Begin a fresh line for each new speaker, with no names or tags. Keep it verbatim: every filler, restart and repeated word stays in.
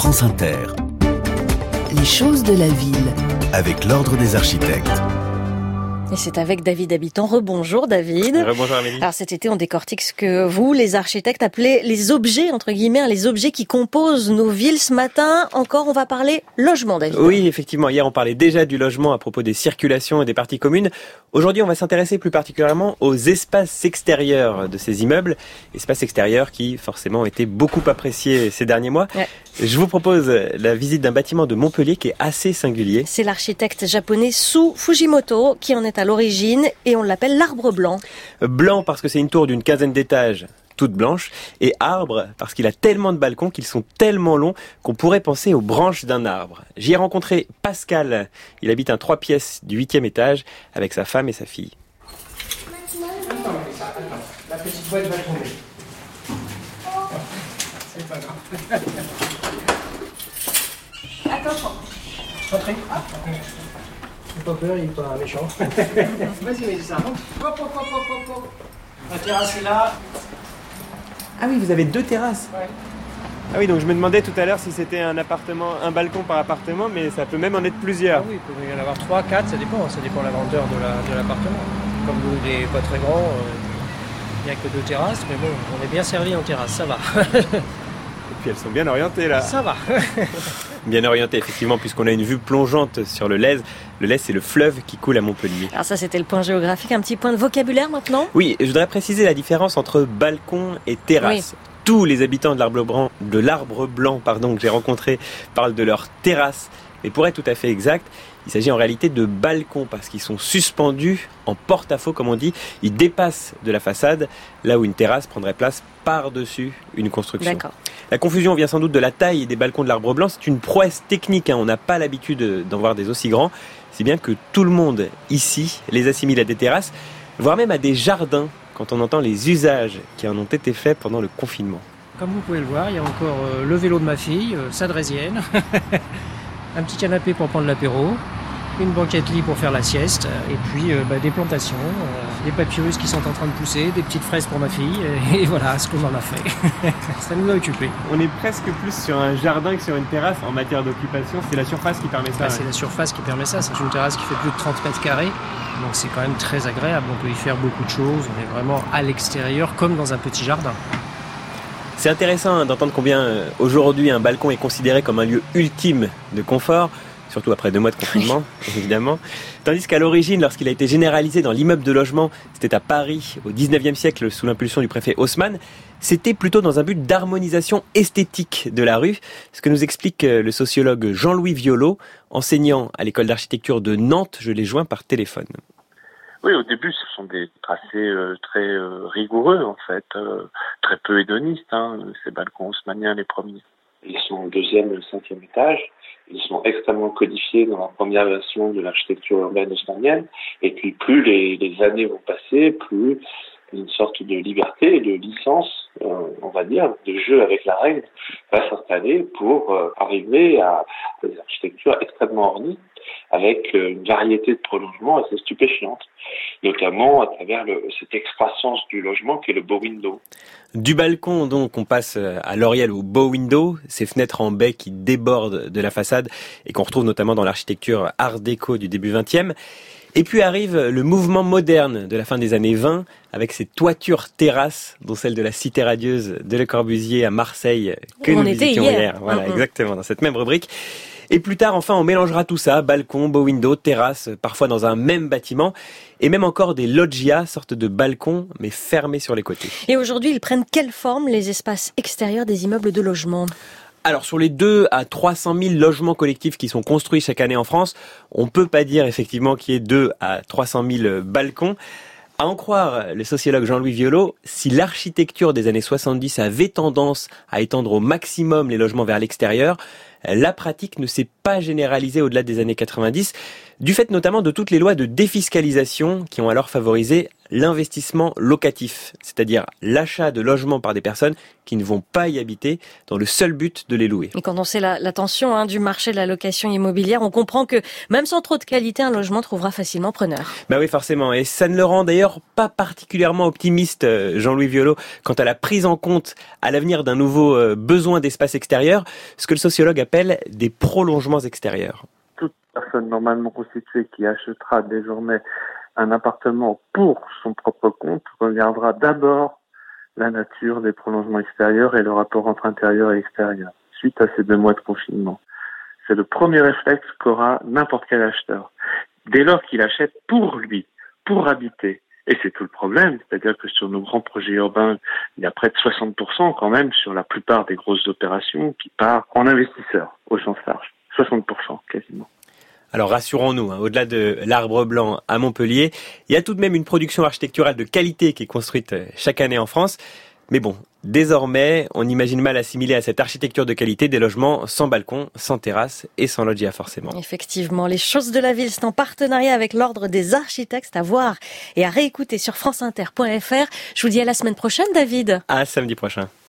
France Inter.
Les choses de la ville.
Avec l'Ordre des architectes.
Et c'est avec David Habitant. Rebonjour David.
Rebonjour Amélie.
Alors cet été, on décortique ce que vous, les architectes, appelez les objets, entre guillemets, les objets qui composent nos villes. Ce matin, encore, on va parler logement, David.
Oui, effectivement. Hier, on parlait déjà du logement à propos des circulations et des parties communes. Aujourd'hui, on va s'intéresser plus particulièrement aux espaces extérieurs de ces immeubles. Espaces extérieurs qui, forcément, ont été beaucoup appréciés ces derniers mois. Ouais. Je vous propose la visite d'un bâtiment de Montpellier qui est assez singulier.
C'est l'architecte japonais Su Fujimoto qui en est à l'origine et on l'appelle l'arbre blanc.
Blanc parce que c'est une tour d'une quinzaine d'étages, toute blanche, et arbre parce qu'il a tellement de balcons qu'ils sont tellement longs qu'on pourrait penser aux branches d'un arbre. J'y ai rencontré Pascal. Il habite un trois pièces du huitième étage avec sa femme et sa fille.
Attends, attends. La petite boîte va tomber. C'est pas grave.
Attention.
Entrez. N'aie pas peur, il n'est pas méchant. Vas-y, Mélissa. Hop, hop, hop, hop, hop, hop. La terrasse est là.
Ah oui, vous avez deux terrasses.
Ouais.
Ah oui, donc je me demandais tout à l'heure si c'était un appartement, un balcon par appartement, mais ça peut même en être plusieurs.
Ah oui, il peut y en avoir trois, quatre, ça dépend. Ça dépend de la grandeur de, la, de l'appartement. Comme il n'est pas très grand, il n'y a que deux terrasses, mais bon, on est bien servi en terrasse, ça va.
Et puis elles sont bien orientées là.
Ça va.
Bien orientées effectivement, puisqu'on a une vue plongeante sur le Lez. Le Lez, c'est le fleuve qui coule à Montpellier.
Alors ça, c'était le point géographique. Un petit point de vocabulaire maintenant.
Oui, je voudrais préciser la différence entre balcon et terrasse. Oui. Tous les habitants de l'arbre blanc, de l'arbre blanc pardon, que j'ai rencontré parlent de leur terrasse. Mais pour être tout à fait exact, il s'agit en réalité de balcons parce qu'ils sont suspendus en porte-à-faux, comme on dit. Ils dépassent de la façade, là où une terrasse prendrait place par-dessus une construction.
D'accord.
La confusion vient sans doute de la taille des balcons de l'arbre blanc. C'est une prouesse technique, hein. On n'a pas l'habitude d'en voir des aussi grands. Si bien que tout le monde ici les assimile à des terrasses, voire même à des jardins, quand on entend les usages qui en ont été faits pendant le confinement.
Comme vous pouvez le voir, il y a encore euh, le vélo de ma fille, euh, sa draisienne. Un petit canapé pour prendre l'apéro, une banquette lit pour faire la sieste, et puis euh, bah, des plantations, euh, des papyrus qui sont en train de pousser, des petites fraises pour ma fille, et, et voilà ce qu'on en a fait. Ça nous a occupés.
On est presque plus sur un jardin que sur une terrasse en matière d'occupation. C'est la surface qui permet ça.
Bah,
ouais.
C'est la surface qui permet ça. C'est une terrasse qui fait plus de trente mètres carrés, donc c'est quand même très agréable. On peut y faire beaucoup de choses. On est vraiment à l'extérieur, comme dans un petit jardin.
C'est intéressant d'entendre combien euh, aujourd'hui un balcon est considéré comme un lieu ultime de confort, surtout après deux mois de confinement, évidemment. Tandis qu'à l'origine, lorsqu'il a été généralisé dans l'immeuble de logement, c'était à Paris, au dix-neuvième siècle, sous l'impulsion du préfet Haussmann, c'était plutôt dans un but d'harmonisation esthétique de la rue, ce que nous explique le sociologue Jean-Louis Violot, enseignant à l'école d'architecture de Nantes. Je l'ai joint par téléphone.
Oui, au début, ce sont des tracés euh, très euh, rigoureux, en fait, euh, très peu hédonistes, hein, ces balcons haussmanniens, les premiers. Ils sont au deuxième et au cinquième étage. Ils sont extrêmement codifiés dans la première version de l'architecture urbaine haussmannienne. Et puis, plus les, les années vont passer, plus une sorte de liberté et de licence, euh, on va dire, de jeu avec la règle, va s'installer pour euh, arriver à des architectures extrêmement ornées, avec une variété de prolongements assez stupéfiantes, notamment à travers le, cette excroissance du logement qui est le bow window.
Du balcon, donc, on passe à l'oriel au bow window, ces fenêtres en baie qui débordent de la façade et qu'on retrouve notamment dans l'architecture art déco du début vingtième. Et puis arrive le mouvement moderne de la fin des années vingt, avec ces toitures terrasses, dont celle de la Cité radieuse de Le Corbusier à Marseille, que
on
nous visitions
hier.
hier. Voilà,
mmh.
exactement, dans cette même rubrique. Et plus tard, enfin, on mélangera tout ça, balcon, bow window, terrasse, parfois dans un même bâtiment, et même encore des loggias, sortes de balcons, mais fermés sur les côtés.
Et aujourd'hui, ils prennent quelle forme, les espaces extérieurs des immeubles de logement ?
Alors, sur les deux à trois cent mille logements collectifs qui sont construits chaque année en France, on peut pas dire effectivement qu'il y ait deux à trois cent mille balcons. À en croire le sociologue Jean-Louis Violot, si l'architecture des années soixante-dix avait tendance à étendre au maximum les logements vers l'extérieur, la pratique ne s'est pas généralisée au-delà des années quatre-vingt-dix, du fait notamment de toutes les lois de défiscalisation qui ont alors favorisé l'investissement locatif, c'est-à-dire l'achat de logements par des personnes qui ne vont pas y habiter dans le seul but de les louer.
Et quand on sait la, la tension hein, du marché de la location immobilière, on comprend que même sans trop de qualité, un logement trouvera facilement preneur.
Bah oui, forcément. Et ça ne le rend d'ailleurs pas particulièrement optimiste, Jean-Louis Violo, quant à la prise en compte à l'avenir d'un nouveau euh, besoin d'espace extérieur, ce que le sociologue appelle des prolongements extérieurs.
Toute personne normalement constituée qui achètera désormais un appartement pour son propre compte regardera d'abord la nature des prolongements extérieurs et le rapport entre intérieur et extérieur, suite à ces deux mois de confinement. C'est le premier réflexe qu'aura n'importe quel acheteur. Dès lors qu'il achète pour lui, pour habiter. Et c'est tout le problème, c'est-à-dire que sur nos grands projets urbains, il y a près de soixante pour cent quand même sur la plupart des grosses opérations qui partent en investisseurs, au sens large. soixante pour cent quasiment.
Alors rassurons-nous, hein, au-delà de l'Arbre Blanc à Montpellier, il y a tout de même une production architecturale de qualité qui est construite chaque année en France. Mais bon, désormais, on imagine mal assimiler à cette architecture de qualité des logements sans balcon, sans terrasse et sans loggia forcément.
Effectivement, les choses de la ville, c'est en partenariat avec l'Ordre des architectes à voir et à réécouter sur franceinter point f r. Je vous dis à la semaine prochaine, David.
À samedi prochain.